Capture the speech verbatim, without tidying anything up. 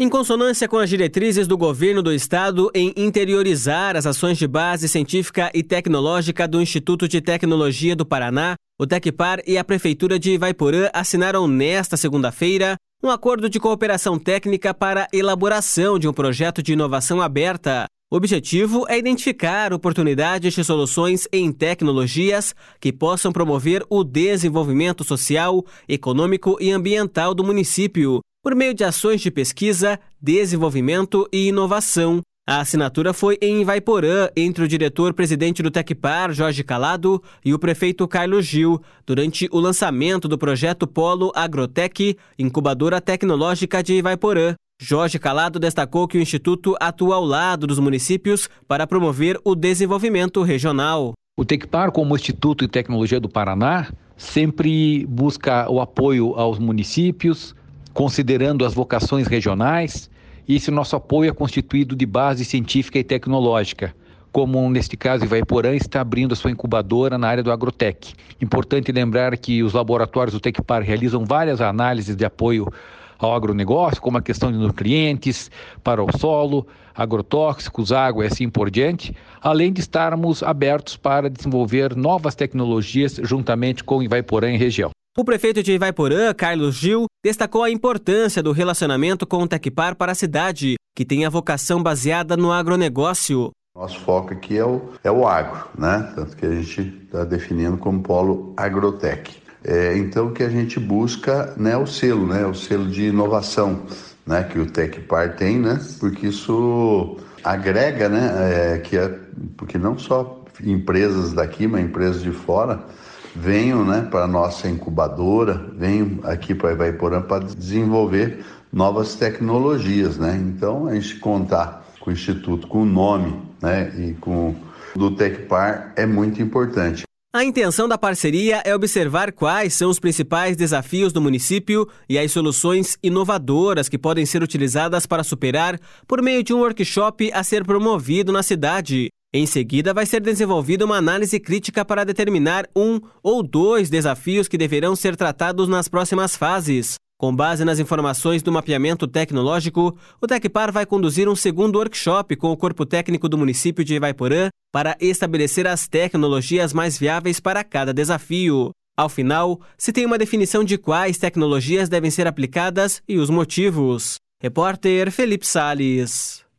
Em consonância com as diretrizes do governo do estado em interiorizar as ações de base científica e tecnológica do Instituto de Tecnologia do Paraná, o Tecpar e a Prefeitura de Ivaiporã assinaram nesta segunda-feira um acordo de cooperação técnica para a elaboração de um projeto de inovação aberta. O objetivo é identificar oportunidades de soluções em tecnologias que possam promover o desenvolvimento social, econômico e ambiental do município, por meio de ações de pesquisa, desenvolvimento e inovação. A assinatura foi em Ivaiporã entre o diretor-presidente do Tecpar, Jorge Calado, e o prefeito Carlos Gil, durante o lançamento do projeto Polo Agrotec, incubadora tecnológica de Ivaiporã. Jorge Calado destacou que o Instituto atua ao lado dos municípios para promover o desenvolvimento regional. O Tecpar, como Instituto de Tecnologia do Paraná, sempre busca o apoio aos municípios, considerando as vocações regionais, e esse nosso apoio é constituído de base científica e tecnológica, como neste caso Ivaiporã está abrindo a sua incubadora na área do Agrotec. Importante lembrar que os laboratórios do Tecpar realizam várias análises de apoio ao agronegócio, como a questão de nutrientes para o solo, agrotóxicos, água e assim por diante, além de estarmos abertos para desenvolver novas tecnologias juntamente com Ivaiporã e região. O prefeito de Ivaiporã, Carlos Gil, destacou a importância do relacionamento com o Tecpar para a cidade, que tem a vocação baseada no agronegócio. Nosso foco aqui é o, é o agro, né? Tanto que a gente está definindo como polo Agrotec. É, então que a gente busca, né, o selo, né, o selo de inovação, né, que o Tecpar tem, né? Porque isso agrega, né, é, que é, porque não só empresas daqui, mas empresas de fora venham, né, para a nossa incubadora, venham aqui para Ivaiporã para desenvolver novas tecnologias, né? Então, a gente contar com o Instituto, com o nome, né, e com do Tecpar é muito importante. A intenção da parceria é observar quais são os principais desafios do município e as soluções inovadoras que podem ser utilizadas para superar por meio de um workshop a ser promovido na cidade. Em seguida, vai ser desenvolvida uma análise crítica para determinar um ou dois desafios que deverão ser tratados nas próximas fases. Com base nas informações do mapeamento tecnológico, o Tecpar vai conduzir um segundo workshop com o corpo técnico do município de Ivaiporã para estabelecer as tecnologias mais viáveis para cada desafio. Ao final, se tem uma definição de quais tecnologias devem ser aplicadas e os motivos. Repórter Felipe Salles.